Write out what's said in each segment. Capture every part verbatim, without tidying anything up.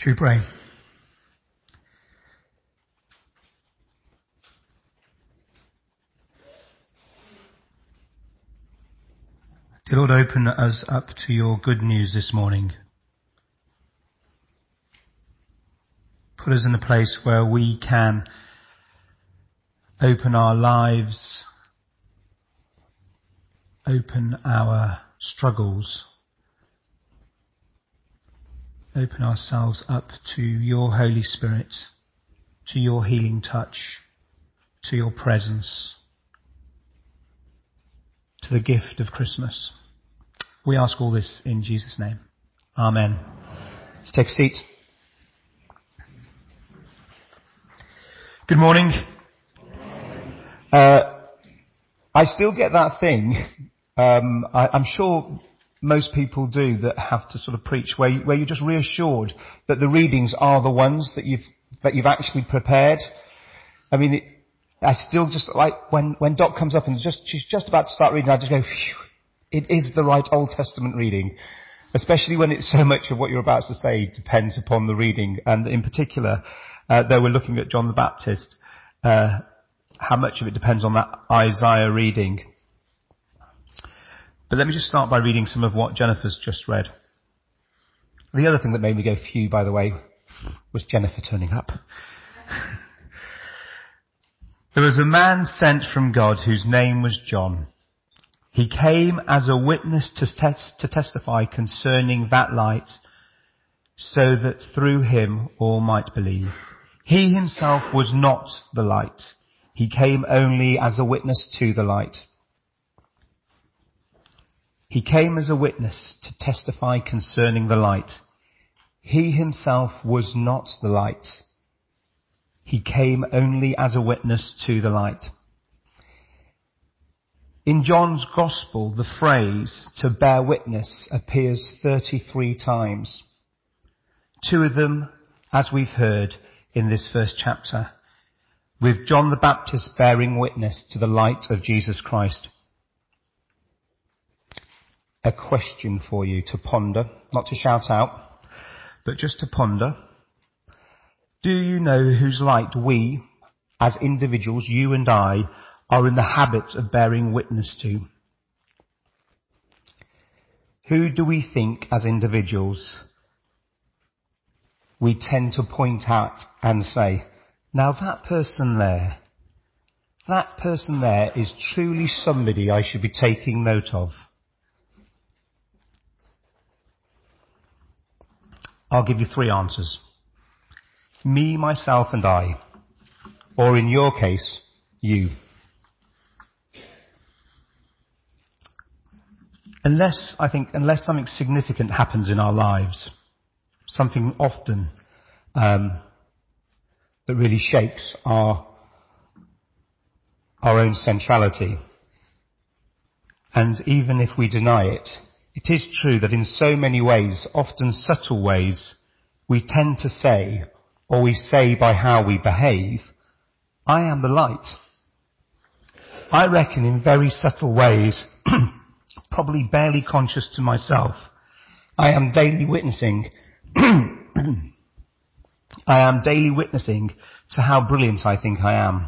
Should we pray? Dear Lord, open us up to your good news this morning. Put us in a place where we can open our lives, open our struggles, open ourselves up to your Holy Spirit, to your healing touch, to your presence, to the gift of Christmas. We ask all this in Jesus' name. Amen. Let's take a seat. Good morning. Uh, I still get that thing, um, I, I'm sure most people do, that have to sort of preach, where, you, where you're just reassured that the readings are the ones that you've, that you've actually prepared. I mean, it, I still just, like, when, when Doc comes up and just, she's just about to start reading, I just go, phew, it is the right Old Testament reading. Especially when it's so much of what you're about to say depends upon the reading. And in particular, uh, though we're looking at John the Baptist, uh, how much of it depends on that Isaiah reading. But let me just start by reading some of what Jennifer's just read. The other thing that made me go phew, by the way, was Jennifer turning up. There was a man sent from God whose name was John. He came as a witness to, tes- to testify concerning that light, so that through him all might believe. He himself was not the light. He came only as a witness to the light. He came as a witness to testify concerning the light. He himself was not the light. He came only as a witness to the light. In John's Gospel, the phrase "to bear witness" appears thirty-three times. Two of them, as we've heard in this first chapter, with John the Baptist bearing witness to the light of Jesus Christ. A question for you to ponder, not to shout out, but just to ponder. Do you know whose light we, as individuals, you and I, are in the habit of bearing witness to? Who do we think, as individuals, we tend to point out and say, now that person there, that person there is truly somebody I should be taking note of? I'll give you three answers. Me, myself and I. Or in your case, you. Unless, I think, unless something significant happens in our lives, something often um, that really shakes our, our own centrality. And even if we deny it, it is true that in so many ways, often subtle ways, we tend to say, or we say by how we behave, I am the light. I reckon in very subtle ways, probably barely conscious to myself, I am daily witnessing, I am daily witnessing to how brilliant I think I am.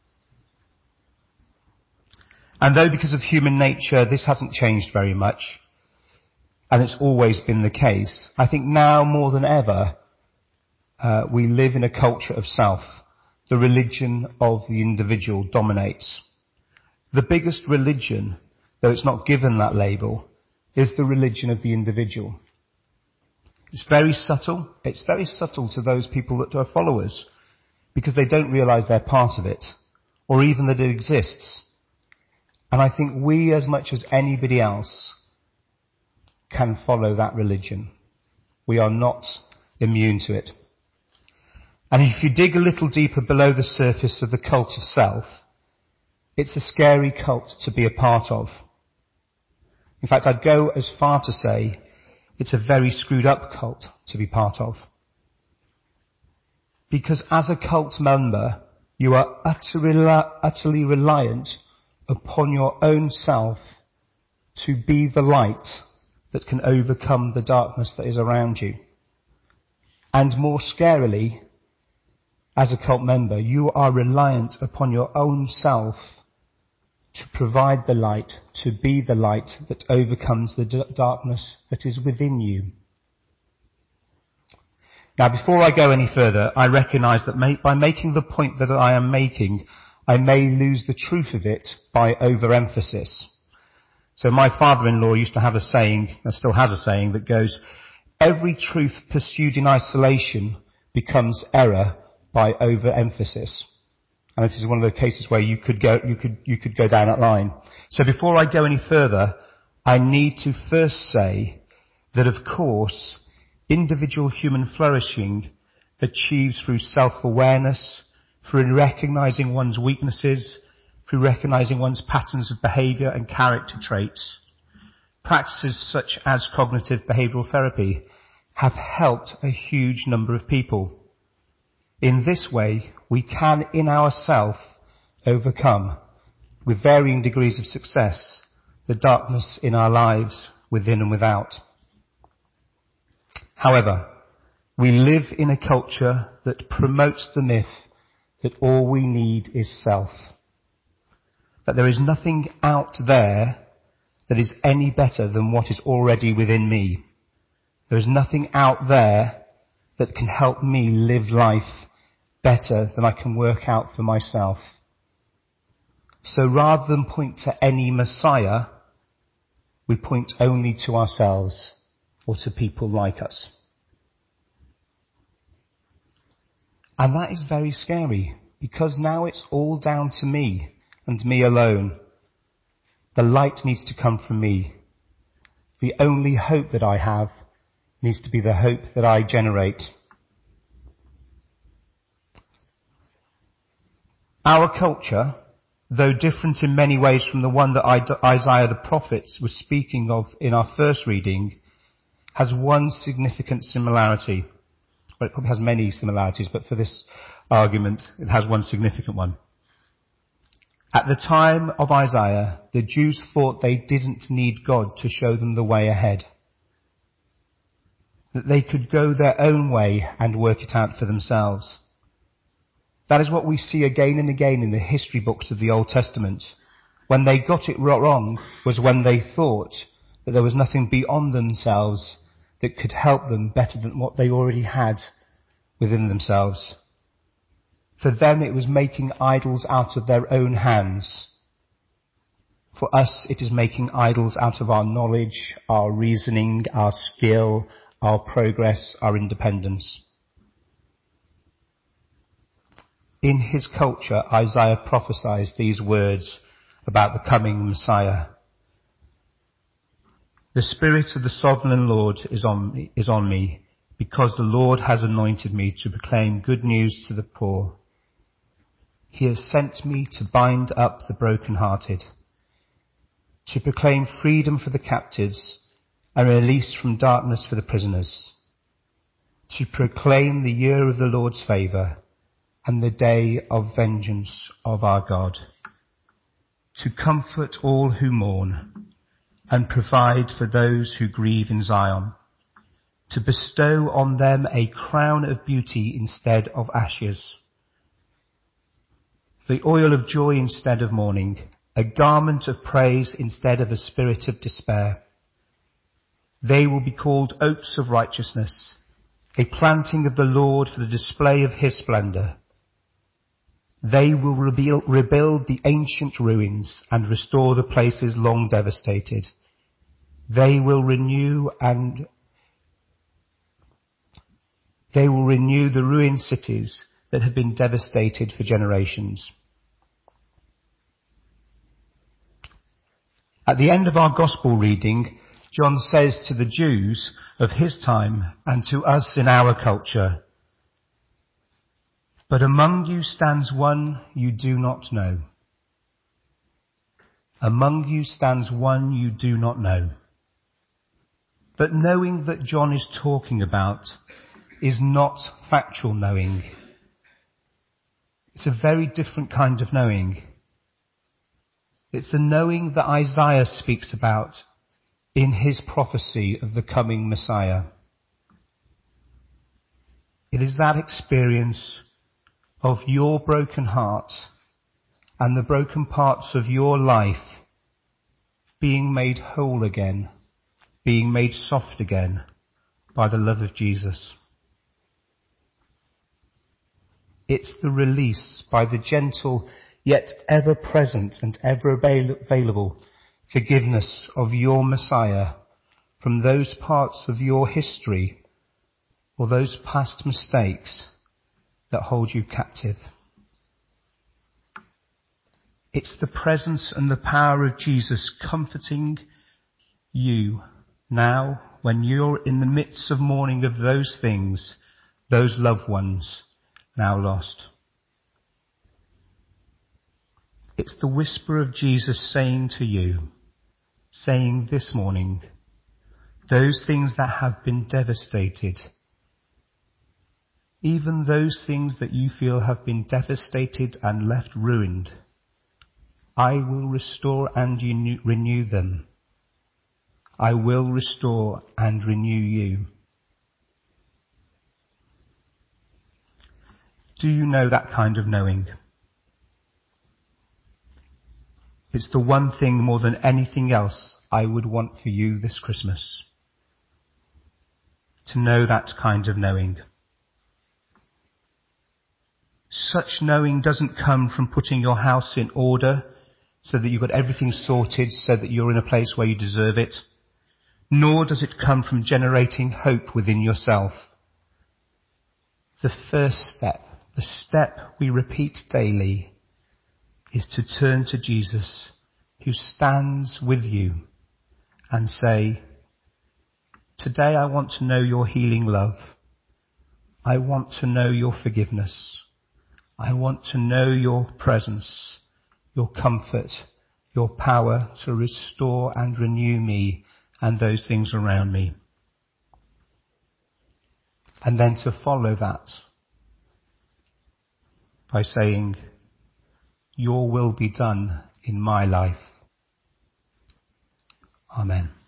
And though because of human nature this hasn't changed very much, and it's always been the case, I think now more than ever, uh, we live in a culture of self. The religion of the individual dominates. The biggest religion, though it's not given that label, is the religion of the individual. It's very subtle. It's very subtle to those people that are followers, because they don't realise they're part of it, or even that it exists. And I think we, as much as anybody else, can follow that religion. We are not immune to it. And if you dig a little deeper below the surface of the cult of self, it's a scary cult to be a part of. In fact, I'd go as far to say it's a very screwed up cult to be part of. Because as a cult member, you are utterly, utterly reliant upon your own self to be the light that can overcome the darkness that is around you. And more scarily, as a cult member, you are reliant upon your own self to provide the light, to be the light that overcomes the d- darkness that is within you. Now, before I go any further, I recognise that ma- by making the point that I am making, I may lose the truth of it by overemphasis. So my father-in-law used to have a saying, and still has a saying, that goes, every truth pursued in isolation becomes error by overemphasis. And this is one of the cases where you could go, you could, you could go down that line. So before I go any further, I need to first say that, of course, individual human flourishing achieves through self-awareness, through recognizing one's weaknesses, through recognizing one's patterns of behavior and character traits. Practices such as cognitive behavioral therapy have helped a huge number of people. In this way, we can, in ourselves, overcome, with varying degrees of success, the darkness in our lives, within and without. However, we live in a culture that promotes the myth that all we need is self. That there is nothing out there that is any better than what is already within me. There is nothing out there that can help me live life better than I can work out for myself. So rather than point to any Messiah, we point only to ourselves or to people like us. And that is very scary, because now it's all down to me and me alone. The light needs to come from me. The only hope that I have needs to be the hope that I generate. Our culture, though different in many ways from the one that Isaiah the prophet was speaking of in our first reading, has one significant similarity. Well, it probably has many similarities, but for this argument, it has one significant one. At the time of Isaiah, the Jews thought they didn't need God to show them the way ahead. That they could go their own way and work it out for themselves. That is what we see again and again in the history books of the Old Testament. When they got it wrong was when they thought that there was nothing beyond themselves that could help them better than what they already had within themselves. For them it was making idols out of their own hands. For us it is making idols out of our knowledge, our reasoning, our skill, our progress, our independence. In his culture, Isaiah prophesies these words about the coming Messiah. The Spirit of the Sovereign Lord is on me, is on me, because the Lord has anointed me to proclaim good news to the poor. He has sent me to bind up the brokenhearted, to proclaim freedom for the captives and release from darkness for the prisoners, to proclaim the year of the Lord's favour and the day of vengeance of our God, to comfort all who mourn and provide for those who grieve in Zion, to bestow on them a crown of beauty instead of ashes, the oil of joy instead of mourning, a garment of praise instead of a spirit of despair. They will be called oaks of righteousness, a planting of the Lord for the display of his splendour. They will rebuild, rebuild the ancient ruins and restore the places long devastated. They will renew and they will renew the ruined cities that have been devastated for generations. At the end of our gospel reading, John says to the Jews of his time and to us in our culture, "But among you stands one you do not know. Among you stands one you do not know." But knowing that John is talking about is not factual knowing. It's a very different kind of knowing. It's the knowing that Isaiah speaks about in his prophecy of the coming Messiah. It is that experience of your broken heart and the broken parts of your life being made whole again, being made soft again by the love of Jesus. It's the release by the gentle yet ever present and ever available forgiveness of your Messiah from those parts of your history or those past mistakes that hold you captive. It's the presence and the power of Jesus comforting you now when you're in the midst of mourning of those things, those loved ones now lost. It's the whisper of Jesus saying to you, saying this morning, those things that have been devastated, even those things that you feel have been devastated and left ruined, I will restore and renew them. I will restore and renew you. Do you know that kind of knowing? It's the one thing more than anything else I would want for you this Christmas. To know that kind of knowing. Such knowing doesn't come from putting your house in order so that you've got everything sorted, so that you're in a place where you deserve it. Nor does it come from generating hope within yourself. The first step, the step we repeat daily, is to turn to Jesus, who stands with you, and say, today I want to know your healing love. I want to know your forgiveness. I want to know your presence, your comfort, your power to restore and renew me and those things around me. And then to follow that by saying, your will be done in my life. Amen.